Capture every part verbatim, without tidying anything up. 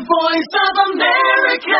voice of America.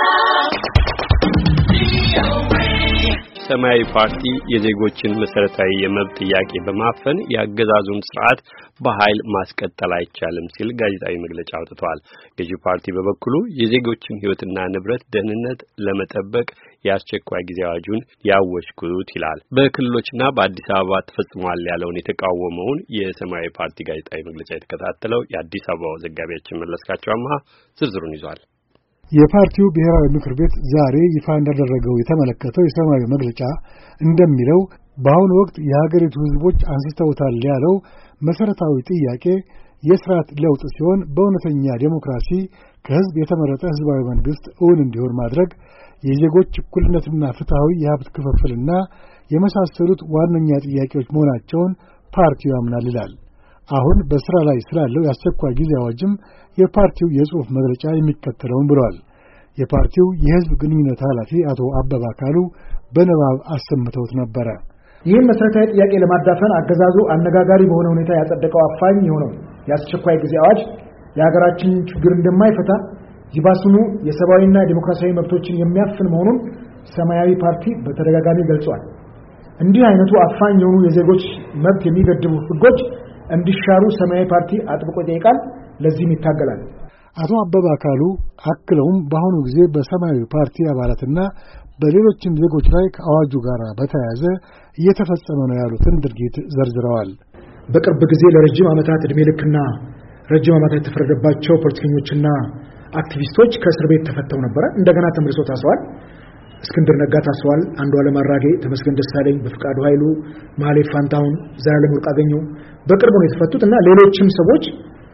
ሰማያዊ ፓርቲ የዜጎችን መሰረታዊ የመብት ጥያቄ በማፈን ያገዛዙን ስርዓት በኃይል ማስቀጠል አይቻልም ሲል ጋዜጣዊ መግለጫ አውጥቷል። ገዢው ፓርቲ በበኩሉ የዜጎችን ሕይወትና ንብረት ደህንነት ለመጠበቅ የአስቸኳይ ጊዜ አዋጁን ያወጅኩት ይላል። በክልሎችና በአዲስ አበባ ተፈጽሟል ያለውን የተቃወመውን የሰማያዊ ፓርቲ ጋዜጣዊ መግለጫ የተከታተለው የአዲስ አበባው ዘጋቢያችን መለስካቸው አማሃ ዝርዝሩን ይዟል። የፓርቲው ብሔራዊ ምክር ቤት ዛሬ ይፋ እንዳደረገው የተመለከተው የሰማያዊ መግለጫ እንደሚለው በአሁኑ ወቅት የሀገሪቱ ሕዝቦች አንስተውታል ያለው መሰረታዊ ጥያቄ የሥርዓት ለውጥ ሲሆን በእውነተኛ ዴሞክራሲ ከሕዝብ የተመረጠ ሕዝባዊ መንግሥት እውን እንዲሆን ማድረግ፣ የዜጎች እኩልነትና ፍትሐዊ የሀብት ክፍፍልና የመሳሰሉት ዋነኛ ጥያቄዎች መሆናቸውን ፓርቲው ያምናል ይላል። አሁን በሥራ ላይ ስላለው የአስቸኳይ ጊዜ አዋጅም የፓርቲው የጽሑፍ መግለጫ የሚከተለውን ብሏል። የፓርቲው የሕዝብ ግንኙነት ኃላፊ አቶ አበባ አካሉ በንባብ አሰምተውት ነበረ። ይህን መሰረታዊ ጥያቄ ለማዳፈን አገዛዙ አነጋጋሪ በሆነ ሁኔታ ያጸደቀው አፋኝ የሆነው የአስቸኳይ ጊዜ አዋጅ የሀገራችንን ችግር እንደማይፈታ ይባስኑ የሰብአዊና ዲሞክራሲያዊ መብቶችን የሚያፍን መሆኑን ሰማያዊ ፓርቲ በተደጋጋሚ ገልጿል። እንዲህ አይነቱ አፋኝ የሆኑ የዜጎች መብት የሚገድቡ ሕጎች እንዲሻሩ ሰማያዊ ፓርቲ አጥብቆ ይጠይቃል፣ ለዚህም ይታገላል። አቶ አበባ አካሉ አክለውም በአሁኑ ጊዜ በሰማያዊ ፓርቲ አባላትና በሌሎችም ዜጎች ላይ ከአዋጁ ጋር በተያያዘ እየተፈጸመ ነው ያሉትን ድርጊት ዘርዝረዋል። በቅርብ ጊዜ ለረጅም ዓመታት ዕድሜ ልክና ረጅም ዓመታት የተፈረደባቸው ፖለቲከኞችና አክቲቪስቶች ከእስር ቤት ተፈተው ነበር። እንደገና ተመልሰው ታስረዋል። እስክንድር ነጋ ታስሯል። አንዱዓለም አራጌ፣ ተመስገን ደሳለኝ፣ በፍቃዱ ኃይሉ፣ ማህሌት ፋንታሁን፣ ዘላለም ወርቅአገኘሁ በቅርቡ ነው የተፈቱት እና ሌሎችም ሰዎች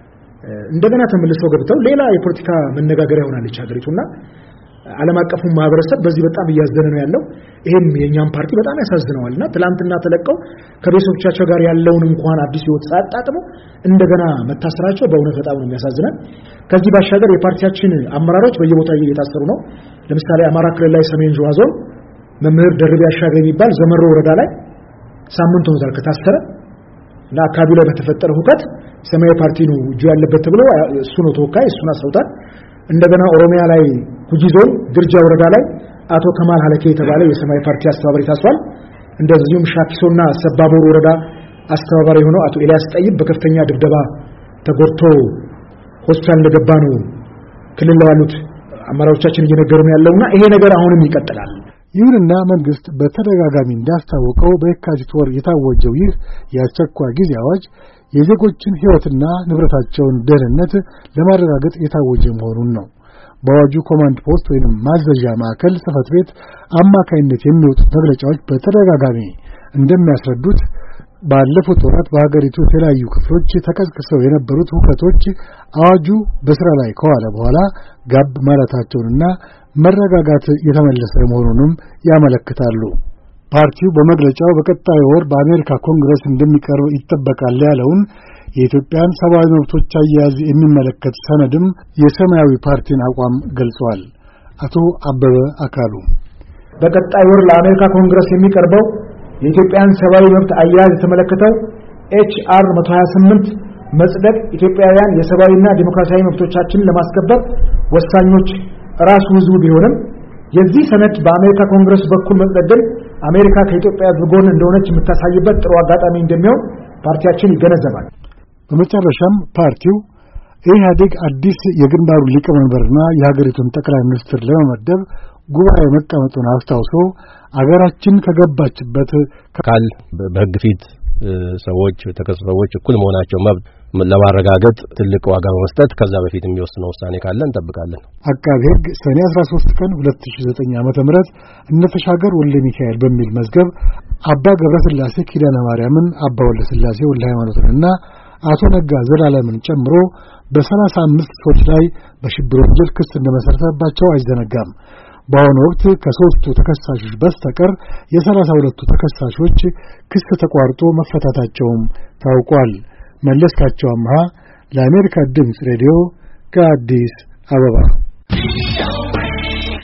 እንደገና ተመልሰው ገብተው ሌላ የፖለቲካ መነጋገሪያ ሆናለች ሀገሪቱና ዓለም አቀፉ ማህበረሰብ በዚህ በጣም እያዘነ ነው ያለው። ይሄም የኛም ፓርቲ በጣም ያሳዝነዋልና ትላንትና ተለቀው ከቤተሰቦቻቸው ጋር ያለውን እንኳን አዲስ ህይወት ሳያጣጥሙ እንደገና መታሰራቸው በእውነት በጣም ነው የሚያሳዝነን። ከዚህ ባሻገር የፓርቲያችን አመራሮች በየቦታው እየታሰሩ ነው። ለምሳሌ አማራ ክልል ላይ ሰሜን ሸዋ ዞን መምህር ደርቤ አሻገር የሚባል ዘመሮ ወረዳ ላይ ሳምንት ሆኖታል ከታሰረ እና አካባቢው ላይ በተፈጠረ ሁከት ሰማያዊ ፓርቲ ነው እጁ ያለበት ተብሎ እሱ ነው ተወካይ፣ እሱን አስረውታል። እንደገና ኦሮሚያ ላይ ጉጂ ዞን ግርጃ ወረዳ ላይ አቶ ከማል ሀለኬ የተባለ የሰማያዊ ፓርቲ አስተባባሪ ታስሯል። እንደዚሁም ሻኪሶና ሰባቦር ወረዳ አስተባባሪ ሆነው አቶ ኤልያስ ጠይብ በከፍተኛ ድብደባ ተጎድቶ ሆስፒታል እንደገባ ነው ክልል ያሉት አመራሮቻችን እየነገሩ ነው ያለውና ይሄ ነገር አሁንም ይቀጥላል። ይሁንና መንግስት በተደጋጋሚ እንዳስታወቀው በየካቲት ወር የታወጀው ይህ የአስቸኳይ ጊዜ አዋጅ የዜጎችን ሕይወትና ንብረታቸውን ደህንነት ለማረጋገጥ የታወጀ መሆኑን ነው። በአዋጁ ኮማንድ ፖስት ወይንም ማዘዣ ማዕከል ጽሕፈት ቤት አማካይነት የሚወጡት መግለጫዎች በተደጋጋሚ እንደሚያስረዱት ባለፉት ወራት በሀገሪቱ የተለያዩ ክፍሎች ተቀስቅሰው የነበሩት ሁከቶች አዋጁ በሥራ ላይ ከዋለ በኋላ ጋብ ማለታቸውንና መረጋጋት የተመለሰ መሆኑንም ያመለክታሉ። ፓርቲው በመግለጫው በቀጣዩ ወር በአሜሪካ ኮንግረስ እንደሚቀርብ ይጠበቃል ያለውን የኢትዮጵያን ሰብአዊ መብቶች አያያዝ የሚመለከት ሰነድም የሰማያዊ ፓርቲን አቋም ገልጸዋል። አቶ አበበ አካሉ በቀጣይ ወር ለአሜሪካ ኮንግረስ የሚቀርበው የኢትዮጵያን ሰብአዊ መብት አያያዝ የተመለከተው ኤች አር መቶ ሀያ ስምንት መጽደቅ ኢትዮጵያውያን የሰብአዊና ዲሞክራሲያዊ መብቶቻችንን ለማስከበር ወሳኞች ራሱ ህዝቡ ቢሆንም የዚህ ሰነድ በአሜሪካ ኮንግረስ በኩል መጽደቅ አሜሪካ ከኢትዮጵያ ጎን እንደሆነች የምታሳይበት ጥሩ አጋጣሚ እንደሚሆን ፓርቲያችን ይገነዘባል። በመጨረሻም ፓርቲው ኢህአዴግ አዲስ የግንባሩ ሊቀመንበርና የሀገሪቱን ጠቅላይ ሚኒስትር ለመመደብ ጉባኤ መቀመጡን አስታውሶ አገራችን ከገባችበት ካል በሕግ ፊት ሰዎች ተከሰሱ ሰዎች እኩል መሆናቸው መብት ለማረጋገጥ ትልቅ ዋጋ በመስጠት ከዛ በፊት የሚወስነው ውሳኔ ካለ እንጠብቃለን። አቃቤ ሕግ ሰኔ አስራ ሶስት ቀን ሁለት ሺህ ዘጠኝ ዓመተ ምህረት እነተሻገር ወልደ ሚካኤል በሚል መዝገብ አባ ገብረስላሴ ኪዳነ ማርያምን፣ አባ ወልደ ስላሴ ወልደ ሃይማኖትንና አቶ ነጋ ዘላለምን ጨምሮ በሰላሳ አምስት ሰዎች ላይ በሽብር ወንጀል ክስ እንደመሰረተባቸው አይዘነጋም። በአሁኑ ወቅት ከሶስቱ ተከሳሾች በስተቀር የሰላሳ ሁለቱ ተከሳሾች ክስ ተቋርጦ መፈታታቸውም ታውቋል። መለስካቸው አምሃ ለአሜሪካ ድምፅ ሬዲዮ ከአዲስ አበባ